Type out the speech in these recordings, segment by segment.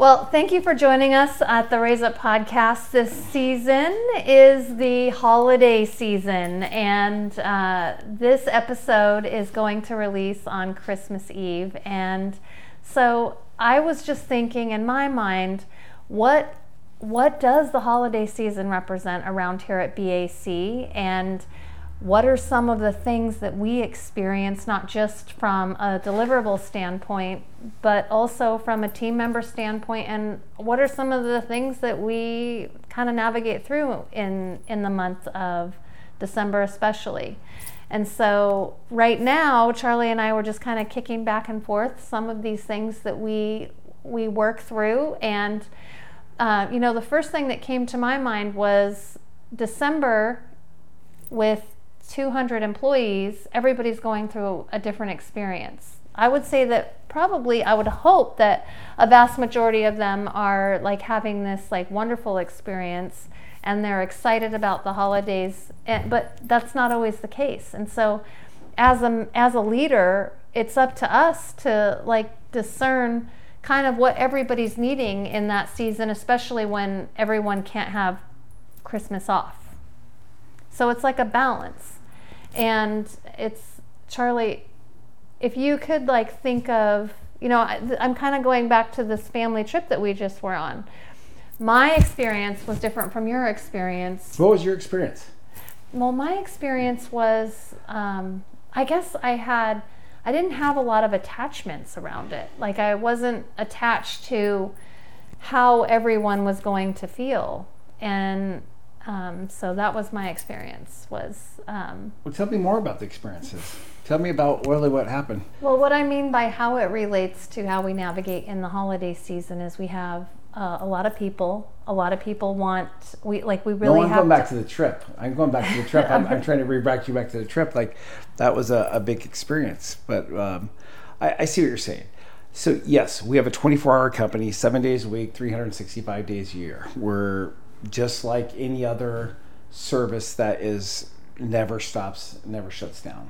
Well, thank you for joining us at the Raise Up Podcast. This season is the holiday season, and this episode is going to release on Christmas Eve. And so I was just thinking in my mind, what does the holiday season represent around here at BAC, and what are some of the things that we experience, not just from a deliverable standpoint, but also from a team member standpoint, and what are some of the things that we kind of navigate through in the month of December especially. And so right now, Charlie and I were just kind of kicking back and forth some of these things that we work through. And the first thing that came to my mind was December with 200 employees, everybody's going through a different experience. I would say that I would hope that a vast majority of them are like having this like wonderful experience and they're excited about the holidays, but that's not always the case. And so as a leader, it's up to us to like discern kind of what everybody's needing in that season, especially when everyone can't have Christmas off. So it's like a balance. And it's, Charlie, if you could like think of, I'm kind of going back to this family trip that we just were on. My experience was different from your experience. What was your experience? Well, my experience was, I guess I didn't have a lot of attachments around it. Like I wasn't attached to how everyone was going to feel. And so that was my experience. Well, tell me more about the experiences. Tell me about really what happened. Well, what I mean by how it relates to how we navigate in the holiday season is we have a lot of people. A lot of people want, we really no, I'm have going back to the trip. I'm going back to the trip. I'm trying to redirect you back to the trip. Like that was a big experience. But I see what you're saying. So yes, we have a 24-hour company, 7 days a week, 365 days a year. We're just like any other service that never stops, never shuts down.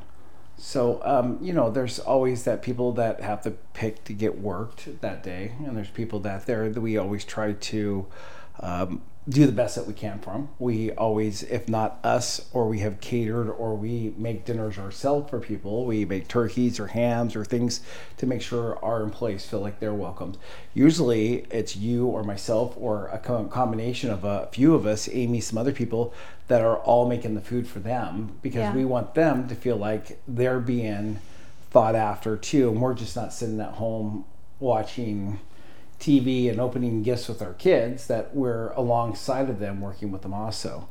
So, there's always that people that have to pick to get worked that day. And there's people that we always try to do the best that we can for them. We always, if not us, or we have catered, or we make dinners ourselves for people. We make turkeys or hams or things to make sure our employees feel like they're welcomed. Usually it's you or myself or a combination of a few of us, Amy, some other people that are all making the food for them because we want them to feel like they're being thought after too. And we're just not sitting at home watching TV and opening gifts with our kids, that we're alongside of them working with them also.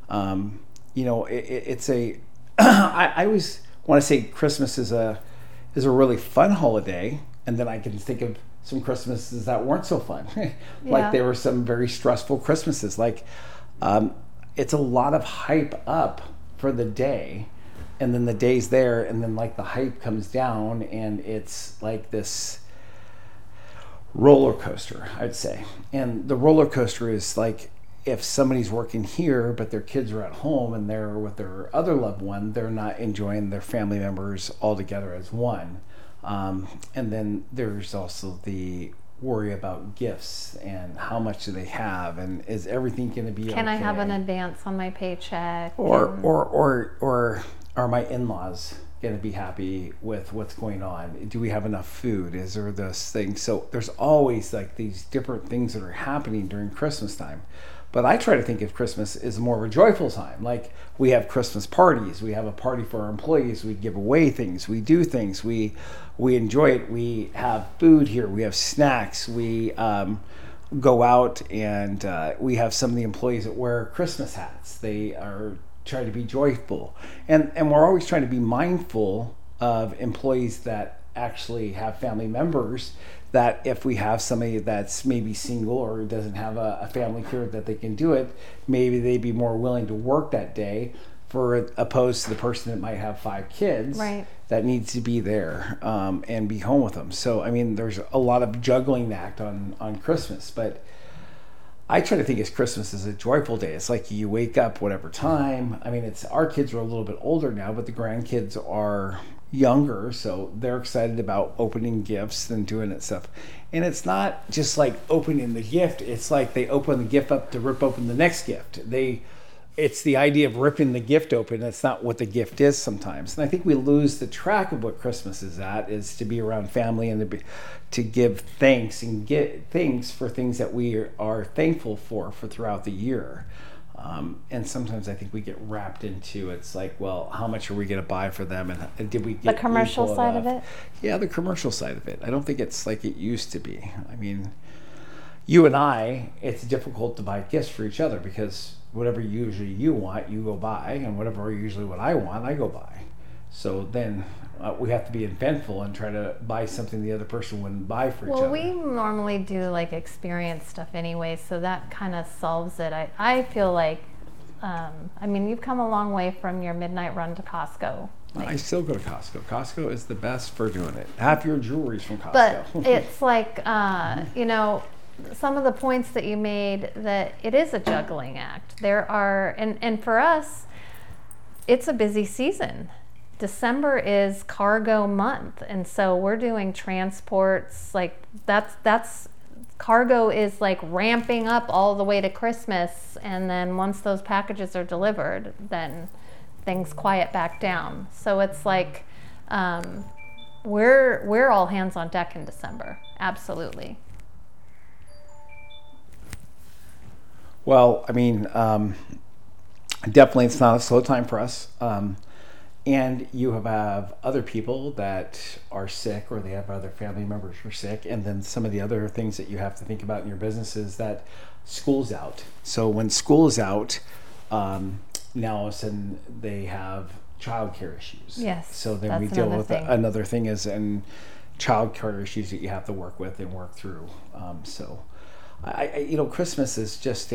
It's a I always want to say Christmas is a really fun holiday, and then I can think of some Christmases that weren't so fun. Like there were some very stressful Christmases. Like it's a lot of hype up for the day, and then the day's there, and then like the hype comes down, and it's like this roller coaster, I'd say. And the roller coaster is like if somebody's working here but their kids are at home and they're with their other loved one, they're not enjoying their family members all together as one. And then there's also the worry about gifts and how much do they have, and is everything going to be Can okay? I have an advance on my paycheck? Or are my in-laws going to be happy with what's going on? Do we have enough food? Is there this thing? So there's always like these different things that are happening during Christmas time. But I try to think of Christmas as more of a joyful time. Like we have Christmas parties. We have a party for our employees. We give away things. We do things. We enjoy it. We have food here. We have snacks. We go out and we have some of the employees that wear Christmas hats. They are try to be joyful, and we're always trying to be mindful of employees that actually have family members, that if we have somebody that's maybe single or doesn't have a family here that they can do it, maybe they'd be more willing to work that day for opposed to the person that might have 5 kids that needs to be there and be home with them. So I mean there's a lot of juggling act on Christmas, but I try to think of Christmas as a joyful day. It's like you wake up whatever time. I mean, our kids are a little bit older now, but the grandkids are younger, so they're excited about opening gifts and doing that stuff. And it's not just like opening the gift, it's like they open the gift up to rip open the next gift. It's the idea of ripping the gift open. That's not what the gift is sometimes. And I think we lose the track of what Christmas is to be around family and to give thanks and get things for things that we are thankful for throughout the year. And sometimes I think we get wrapped into, it's like, well, how much are we going to buy for them? And did we get the commercial side of it? Yeah, the commercial side of it. I don't think it's like it used to be. I mean, you and I, it's difficult to buy gifts for each other because whatever usually you want, you go buy, and whatever usually what I want, I go buy. So then we have to be inventful and try to buy something the other person wouldn't buy for each other. Well, we normally do like experience stuff anyway, so that kind of solves it. I feel like, I mean, you've come a long way from your midnight run to Costco. I still go to Costco. Costco is the best for doing it. Half your jewelry's from Costco. But it's like, you know, some of the points that you made, that it is a juggling act. There are, and for us, it's a busy season. December is cargo month, and so we're doing transports, like that's cargo is like ramping up all the way to Christmas, and then once those packages are delivered, then things quiet back down. So it's like we're all hands on deck in December. Absolutely. Well, I mean, definitely it's not a slow time for us. And you have other people that are sick, or they have other family members who are sick. And then some of the other things that you have to think about in your business is that school's out. So when school is out, now all of a sudden they have childcare issues. Yes. So then we deal with another thing is and childcare issues that you have to work with and work through. So you know, Christmas is just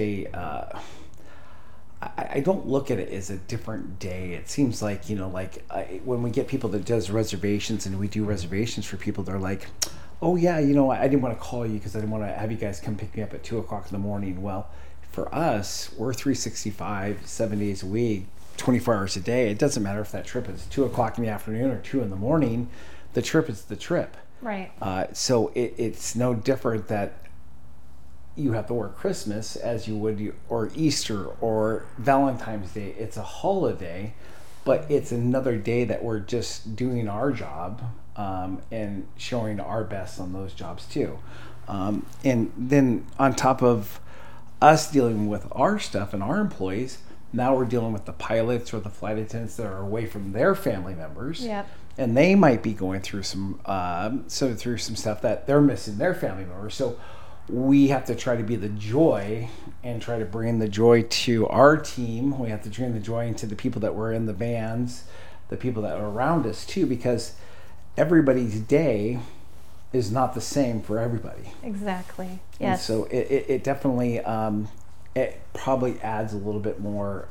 I don't look at it as a different day. It seems like, you know, like when we get people that does reservations and we do reservations for people, they're like, oh yeah, you know, I didn't want to call you because I didn't want to have you guys come pick me up at 2:00 in the morning. Well, for us, we're 365, 7 days a week, 24 hours a day. It doesn't matter if that trip is 2:00 in the afternoon or 2 in the morning. The trip is the trip. Right. So it's no different that you have to work Christmas as you would, or Easter or Valentine's Day. It's a holiday, but it's another day that we're just doing our job and showing our best on those jobs too. And then on top of us dealing with our stuff and our employees, now we're dealing with the pilots or the flight attendants that are away from their family members. Yep. And they might be going through some stuff that they're missing their family members. So we have to try to be the joy and try to bring the joy to our team. We have to bring the joy into the people that were in the vans, the people that are around us too, because everybody's day is not the same for everybody. Exactly. Yes. And so it definitely it probably adds a little bit more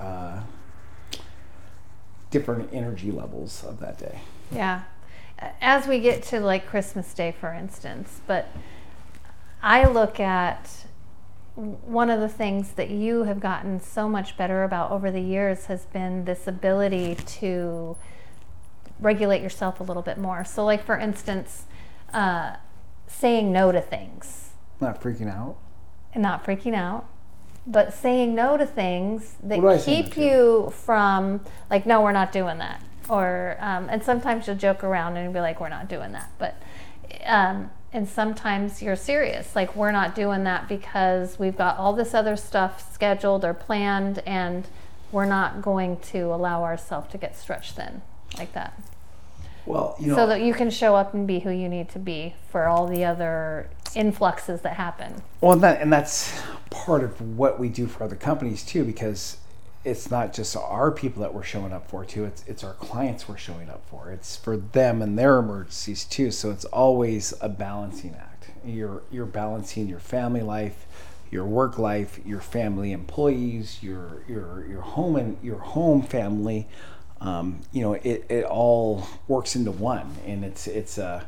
different energy levels of that day. Yeah. As we get to like Christmas Day, for instance, but I look at one of the things that you have gotten so much better about over the years has been this ability to regulate yourself a little bit more. So like, for instance, saying no to things. Not freaking out. And not freaking out, but saying no to things that keep you from, like, no, we're not doing that. Or, and sometimes you'll joke around and be like, we're not doing that. But, and sometimes you're serious, like, we're not doing that because we've got all this other stuff scheduled or planned, and we're not going to allow ourselves to get stretched thin like that. Well, you know, so that you can show up and be who you need to be for all the other influxes that happen. Well, and that's part of what we do for other companies too, because it's not just our people that we're showing up for too, it's our clients we're showing up for. It's for them and their emergencies too. So it's always a balancing act. You're balancing your family life, your work life, your family employees, your home and your home family. You know, it all works into one, and it's a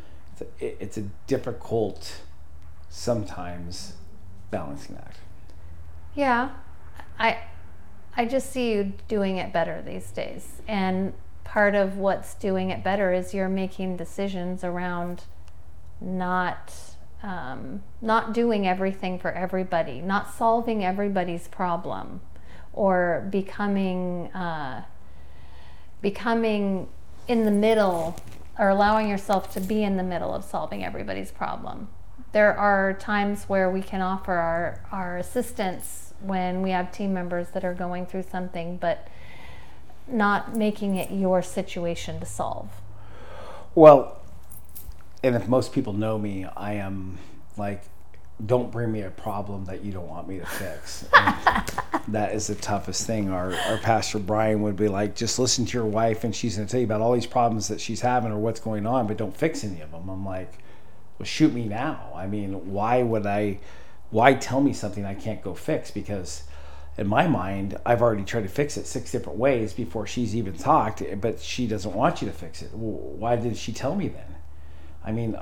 difficult sometimes balancing act. Yeah, I just see you doing it better these days, and part of what's doing it better is you're making decisions around not doing everything for everybody, not solving everybody's problem, or becoming in the middle, or allowing yourself to be in the middle of solving everybody's problem. There are times where we can offer our assistance when we have team members that are going through something, but not making it your situation to solve. Well, and if most people know me, I am like, don't bring me a problem that you don't want me to fix. And that is the toughest thing. Our pastor Brian would be like, just listen to your wife and she's going to tell you about all these problems that she's having or what's going on, but don't fix any of them. I'm like, well, shoot me now. I mean, why tell me something I can't go fix? Because in my mind, I've already tried to fix it 6 different ways before she's even talked, but she doesn't want you to fix it. Well, why did she tell me then? I mean,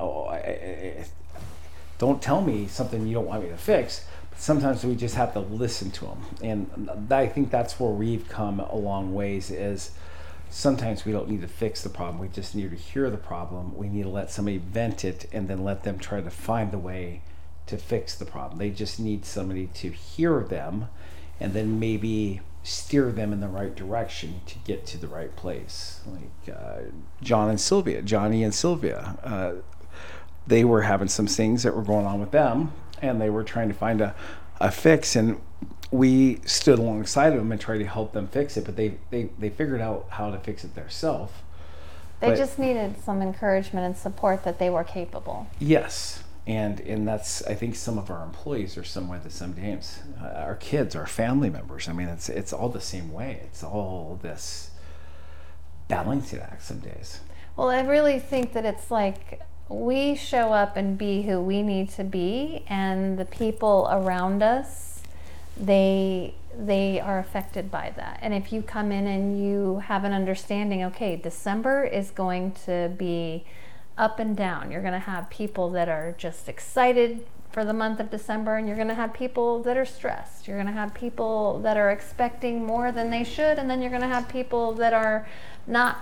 don't tell me something you don't want me to fix. But sometimes we just have to listen to them. And I think that's where we've come a long ways, is sometimes we don't need to fix the problem. We just need to hear the problem. We need to let somebody vent it and then let them try to find the way to fix the problem. They just need somebody to hear them and then maybe steer them in the right direction to get to the right place. Like Johnny and Sylvia, they were having some things that were going on with them, and they were trying to find a fix, and we stood alongside of them and tried to help them fix it, but they figured out how to fix it themselves. They just needed some encouragement and support that they were capable. Yes. And that's, I think some of our employees are somewhere the same games. Our kids, our family members. I mean, it's all the same way. It's all this balancing act some days. Well, I really think that it's like we show up and be who we need to be, and the people around us, they are affected by that. And if you come in and you have an understanding, okay, December is going to be up and down. You're going to have people that are just excited for the month of December, and you're going to have people that are stressed. You're going to have people that are expecting more than they should, and then you're going to have people that are not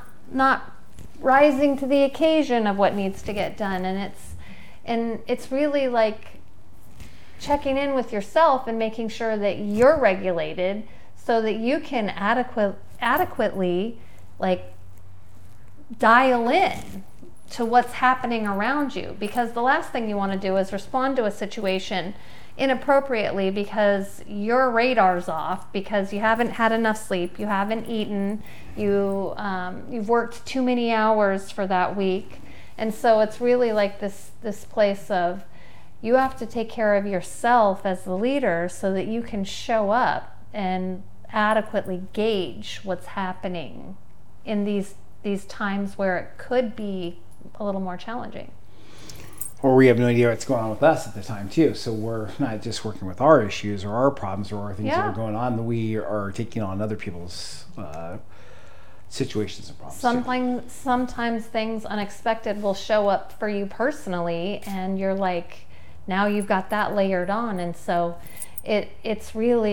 rising to the occasion of what needs to get done. And it's really like checking in with yourself and making sure that you're regulated so that you can adequately like dial in to what's happening around you, because the last thing you want to do is respond to a situation inappropriately because your radar's off, because you haven't had enough sleep, you haven't eaten, you've worked too many hours for that week. And so it's really like this place of you have to take care of yourself as the leader so that you can show up and adequately gauge what's happening in these times where it could be a little more challenging. Or we have no idea what's going on with us at the time too. So we're not just working with our issues or our problems or our things that are going on. We are taking on other people's situations and problems. Sometimes things unexpected will show up for you personally, and you're like, now you've got that layered on. And so it's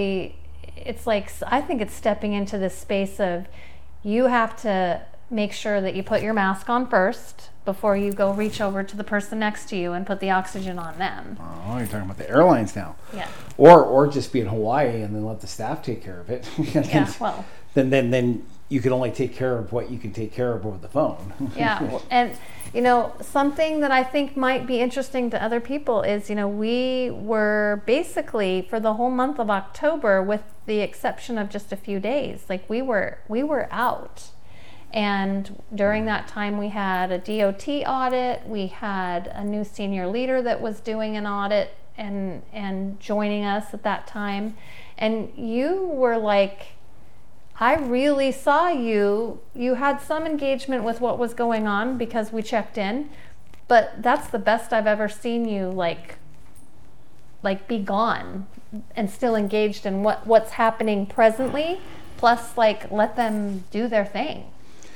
like, I think it's stepping into this space of you have to make sure that you put your mask on first before you go reach over to the person next to you and put the oxygen on them. Oh, you're talking about the airlines now. Yeah. Or just be in Hawaii and then let the staff take care of it. Yeah, well. Then you can only take care of what you can take care of over the phone. Yeah, and something that I think might be interesting to other people is, we were basically for the whole month of October, with the exception of just a few days, like we were out. And during that time, we had a DOT audit. We had a new senior leader that was doing an audit and joining us at that time. And you were like, I really saw you. You had some engagement with what was going on because we checked in. But that's the best I've ever seen you like be gone and still engaged in what's happening presently. Plus, like, let them do their thing.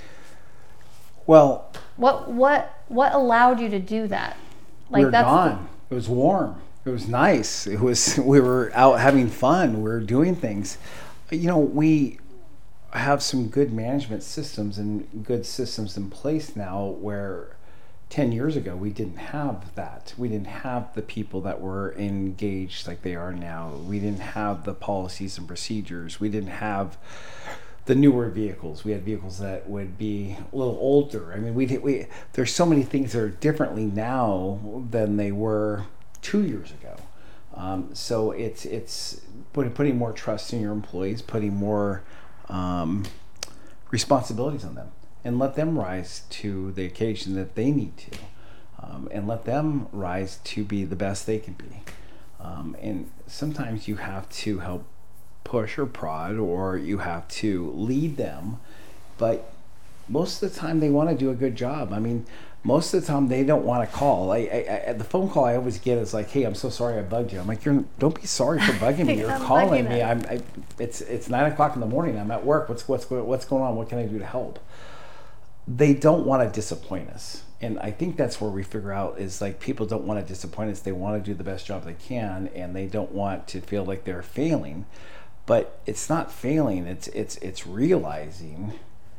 Well, what allowed you to do that? Like, we were gone. It was warm. It was nice. We were out having fun. We were doing things. have some good management systems and good systems in place now where 10 years ago we didn't have that. We didn't have the people that were engaged like they are now. We didn't have the policies and procedures. We didn't have the newer vehicles. We had vehicles that would be a little older. I mean, we there's so many things that are differently now than they were 2 years ago. So it's putting more trust in your employees, putting more responsibilities on them, and let them rise to the occasion that they need to, and let them rise to be the best they can be. And sometimes you have to help push or prod, or you have to lead them, but most of the time they want to do a good job. I mean, most of the time they don't want to call. The phone call I always get is like, "Hey, I'm so sorry I bugged you." I'm like, "Don't be sorry for bugging me. You're calling me. It's 9 o'clock in the morning. I'm at work. What's going on? What can I do to help?" They don't want to disappoint us, and I think that's where we figure out is like people don't want to disappoint us. They want to do the best job they can, and they don't want to feel like they're failing. But it's not failing. It's realizing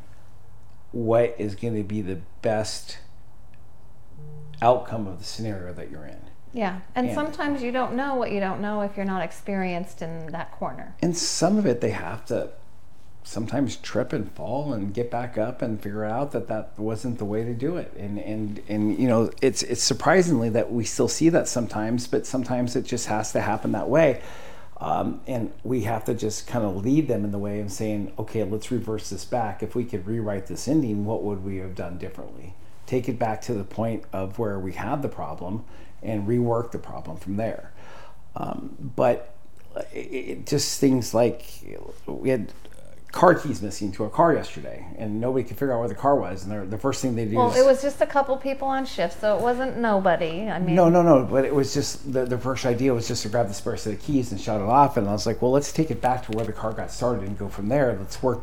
what is going to be the best outcome of the scenario that you're in. Yeah, and sometimes you don't know what you don't know if you're not experienced in that corner. And some of it they have to sometimes trip and fall and get back up and figure out that wasn't the way to do it. And you know, it's surprisingly that we still see that sometimes, but sometimes it just has to happen that way. And we have to just kind of lead them in the way of saying, okay, let's reverse this back. If we could rewrite this ending, what would we have done differently? Take it back to the point of where we had the problem and rework the problem from there. But just things like we had car keys missing to a car yesterday, and nobody could figure out where the car was. And the first thing they do it was just a couple people on shift, so it wasn't nobody. I mean, no. But it was just the first idea was just to grab the spare set of keys and shut it off. And I was like, well, let's take it back to where the car got started and go from there. Let's work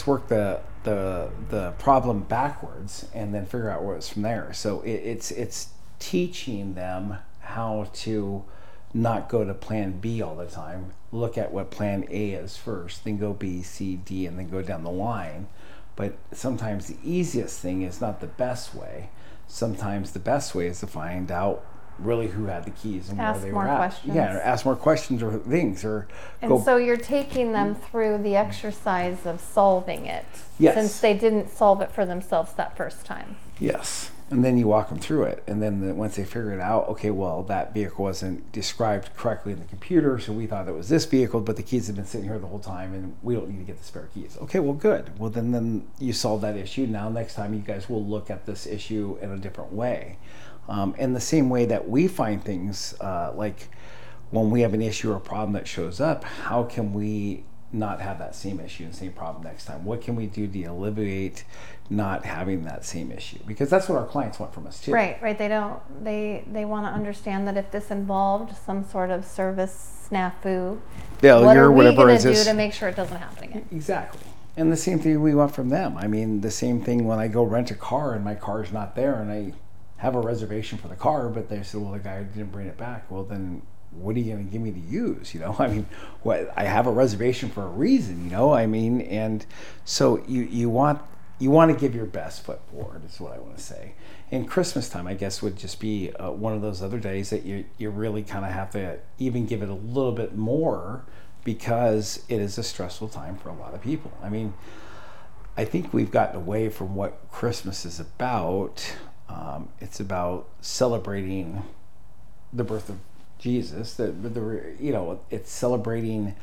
the problem backwards and then figure out where it's from there. So it's teaching them how to not go to plan B all the time. Look at what plan A is first, then go B, C, D, and then go down the line. But sometimes the easiest thing is not the best way. Sometimes the best way is to find out really who had the keys and where they were at. Questions. Yeah, or ask more questions or things. So you're taking them through the exercise of solving it. Yes. Since they didn't solve it for themselves that first time. Yes. And then you walk them through it. And then once they figure it out, okay, well, that vehicle wasn't described correctly in the computer, so we thought it was this vehicle, but the keys have been sitting here the whole time, and we don't need to get the spare keys. Okay, well, good. Well, then you solve that issue. Now, next time, you guys will look at this issue in a different way. In the same way that we find things, like when we have an issue or a problem that shows up, how can we not have that same issue and same problem next time? What can we do to alleviate not having that same issue? Because that's what our clients want from us too. Right. They want to understand that if this involved some sort of service snafu, what are we going to do to make sure it doesn't happen again? Exactly. And the same thing we want from them. I mean, the same thing when I go rent a car and my car's not there and I have a reservation for the car, but they said, well, the guy didn't bring it back. Well, then what are you going to give me to use? You know, I mean, I have a reservation for a reason, you know, I mean, and so you want to give your best foot forward is what I want to say. And Christmas time, I guess, would just be one of those other days that you really kind of have to even give it a little bit more, because it is a stressful time for a lot of people. I mean, I think we've gotten away from what Christmas is about. It's about celebrating the birth of Jesus. It's celebrating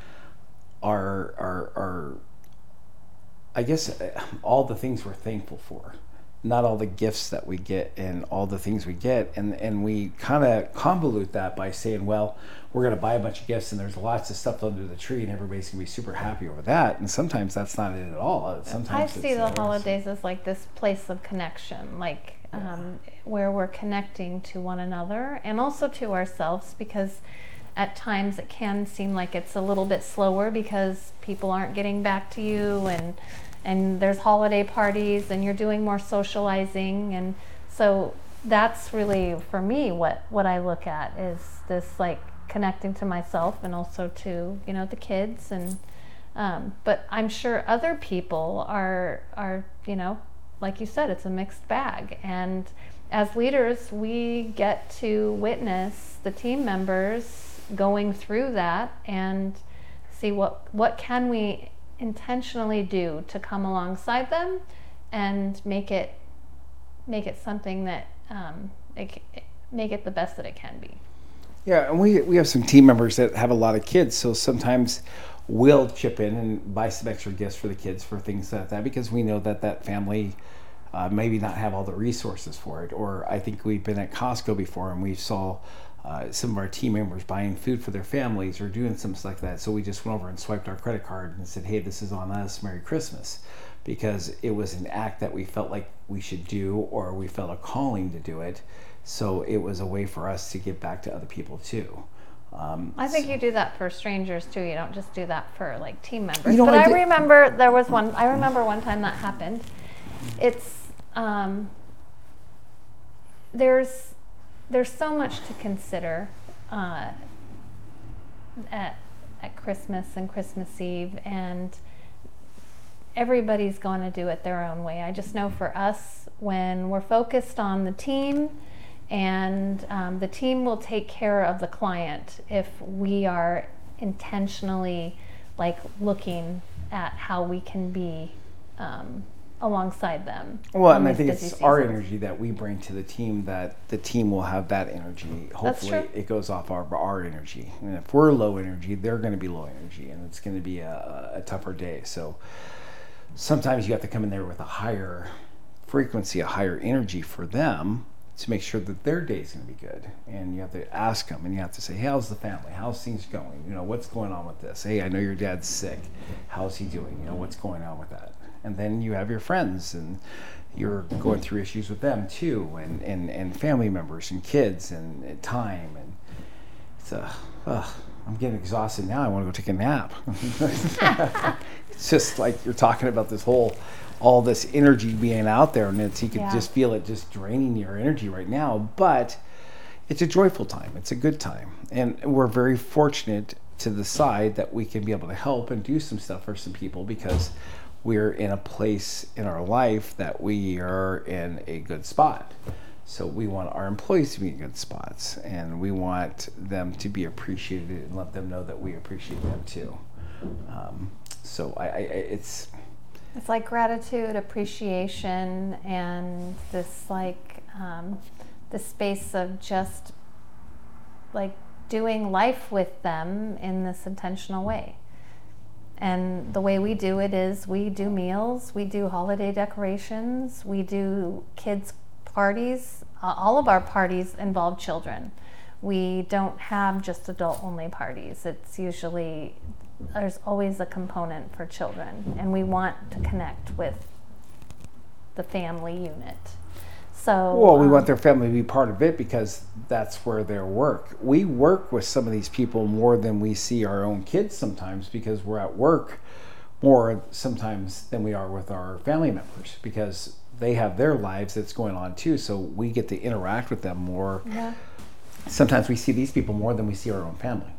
our I guess all the things we're thankful for, not all the gifts that we get and all the things we get, and we kind of convolute that by saying, well, we're going to buy a bunch of gifts and there's lots of stuff under the tree and everybody's going to be super happy over that. And sometimes that's not it at all. Sometimes I see the holidays as like this place of connection, like where we're connecting to one another and also to ourselves, because at times it can seem like it's a little bit slower because people aren't getting back to you, and there's holiday parties and you're doing more socializing. And so that's really, for me, what I look at is this, like, connecting to myself and also to, the kids, and But I'm sure other people are, like you said, it's a mixed bag. And as leaders, we get to witness the team members going through that and see what can we intentionally do to come alongside them and make it something that make it the best that it can be. Yeah, and we have some team members that have a lot of kids, so sometimes we'll chip in and buy some extra gifts for the kids for things like that, because we know that family maybe not have all the resources for it. Or I think we've been at Costco before and we saw some of our team members buying food for their families or doing something like that. So we just went over and swiped our credit card and said, hey, this is on us, Merry Christmas. Because it was an act that we felt like we should do, or we felt a calling to do it. So it was a way for us to give back to other people too. I think you do that for strangers too. You don't just do that for like team members. But I remember one time that happened. It's there's so much to consider at Christmas and Christmas Eve, and everybody's going to do it their own way. I just know for us, when we're focused on the team, and the team will take care of the client if we are intentionally like looking at how we can be alongside them. Well, and I think it's our energy that we bring to the team that the team will have that energy. Hopefully it goes off our energy. And if we're low energy, they're going to be low energy, and it's going to be a tougher day. So sometimes you have to come in there with a higher frequency, a higher energy for them to make sure that their day is going to be good. And you have to ask them, and you have to say, hey, how's the family? How's things going? What's going on with this? Hey, I know your dad's sick. How's he doing? What's going on with that? And then you have your friends, and you're going through issues with them too, and family members and kids and time. And it's I'm getting exhausted now. I want to go take a nap. It's just like you're talking about all this energy being out there, and you can just feel it just draining your energy right now. But it's a joyful time. It's a good time. And we're very fortunate to decide that we can be able to help and do some stuff for some people, because we're in a place in our life that we are in a good spot. So we want our employees to be in good spots, and we want them to be appreciated and let them know that we appreciate them too. So it's like gratitude, appreciation, and this like the space of just like doing life with them in this intentional way. And the way we do it is we do meals, we do holiday decorations, we do kids' parties. All of our parties involve children. We don't have just adult-only parties. It's usually, there's always a component for children, and we want to connect with the family unit. So, well, we want their family to be part of it, because that's where they work. We work with some of these people more than we see our own kids sometimes, because we're at work more sometimes than we are with our family members, because they have their lives that's going on too. So we get to interact with them more. Yeah. Sometimes we see these people more than we see our own family.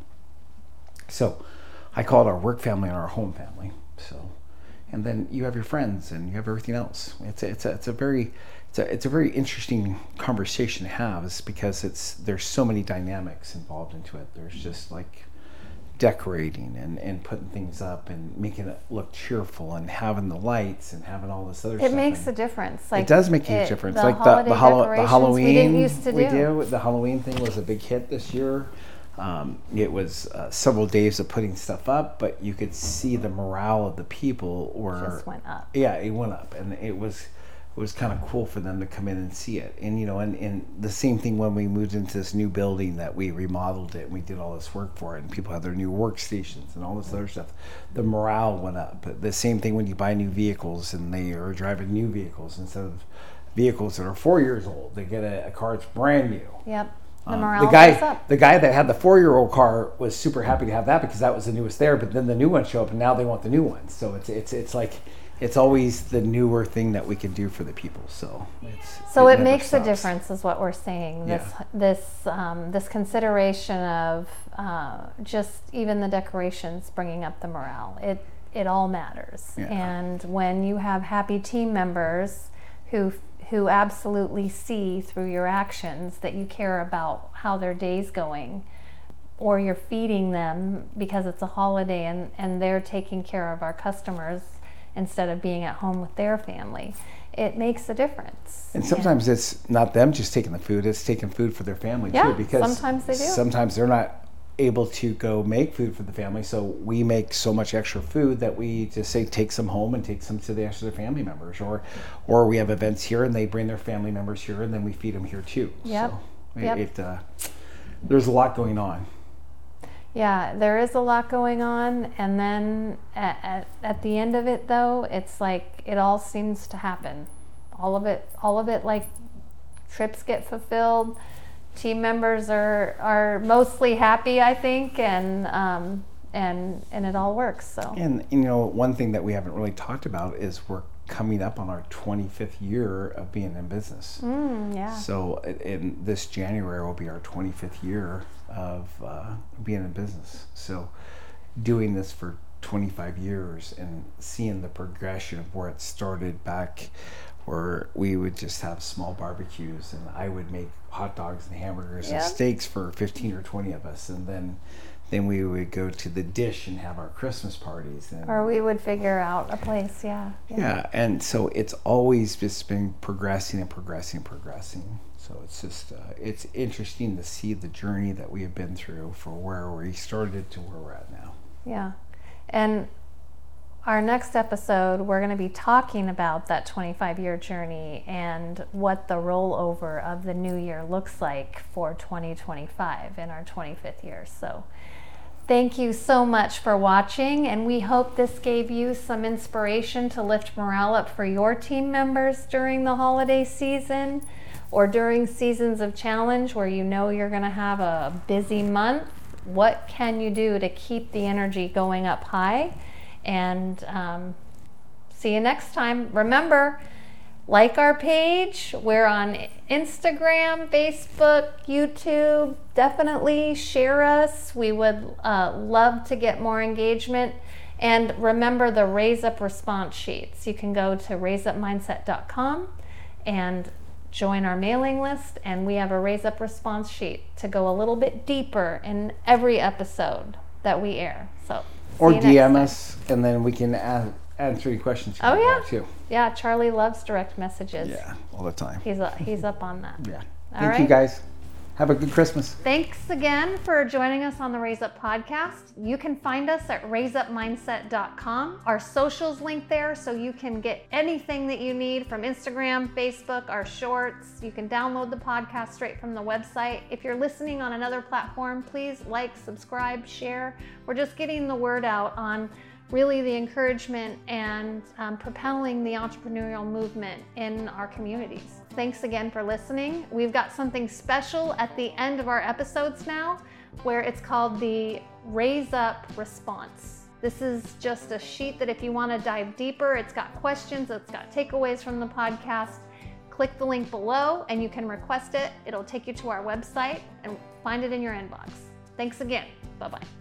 So I call it our work family and our home family. So, and then you have your friends and you have everything else. It's a very interesting conversation to have, is because there's so many dynamics involved into it. There's just like decorating and putting things up and making it look cheerful and having the lights and having all this other stuff. It makes a difference. Like, it does make a difference. The like the Halloween we didn't used to do. The Halloween thing was a big hit this year. It was several days of putting stuff up, but you could see the morale of the people just went up. Yeah, it went up, and it was kind of cool for them to come in and see it. And and the same thing when we moved into this new building that we remodeled it and we did all this work for it, and people had their new workstations and all this other stuff. The morale went up. But the same thing when you buy new vehicles and they are driving new vehicles instead of vehicles that are 4 years old. They get a car that's brand new. Yep. The morale goes up. The guy that had the 4-year-old car was super happy to have that because that was the newest there. But then the new ones show up and now they want the new ones. So it's like, it's always the newer thing that we can do for the people. So it makes stops. A difference, is what we're saying. This consideration of just even the decorations bringing up the morale. it all matters. Yeah. And when you have happy team members who absolutely see through your actions that you care about how their day's going, or you're feeding them because it's a holiday and they're taking care of our customers instead of being at home with their family, it makes a difference. And sometimes it's not them just taking the food, it's taking food for their family too, because sometimes they do. Sometimes they're not able to go make food for the family, so we make so much extra food that we just say take some home and take some to the extra family members, or we have events here and they bring their family members here and then we feed them here too. Yep. So there's a lot going on. Yeah, there is a lot going on, and then at the end of it though, it's like it all seems to happen. All of it, like trips get fulfilled. Team members are mostly happy, I think, and it all works. So. And one thing that we haven't really talked about is we're coming up on our 25th year of being in business. Yeah. So in this January will be our 25th year of being in business. So doing this for 25 years and seeing the progression of where it started back, where we would just have small barbecues and I would make hot dogs and hamburgers and steaks for 15 or 20 of us, and then we would go to the Dish and have our Christmas parties, or we would figure out a place. And so it's always just been progressing. So it's just it's interesting to see the journey that we have been through for where we started to where we're at now. And our next episode, we're going to be talking about that 25-year journey and what the rollover of the new year looks like for 2025 in our 25th year. So thank you so much for watching, and we hope this gave you some inspiration to lift morale up for your team members during the holiday season or during seasons of challenge where you know you're going to have a busy month. What can you do to keep the energy going up high? And see you next time. Remember, like our page. We're on Instagram, Facebook, YouTube. Definitely share us. We would love to get more engagement. And remember the Raise Up response sheets. You can go to raiseupmindset.com and join our mailing list, and we have a Raise Up response sheet to go a little bit deeper in every episode that we air. So. Or DM us, and then we can answer your questions. Too. Yeah, Charlie loves direct messages. Yeah, all the time. He's up on that. Yeah. Thank you guys. Have a good Christmas. Thanks again for joining us on the Raise Up podcast. You can find us at raiseupmindset.com. Our socials link there, so you can get anything that you need from Instagram, Facebook, our shorts. You can download the podcast straight from the website. If you're listening on another platform, please like, subscribe, share. We're just getting the word out on really the encouragement and propelling the entrepreneurial movement in our communities. Thanks again for listening. We've got something special at the end of our episodes now, where it's called the Raise Up Response. This is just a sheet that if you want to dive deeper, it's got questions, it's got takeaways from the podcast. Click the link below and you can request it. It'll take you to our website and find it in your inbox. Thanks again. Bye-bye.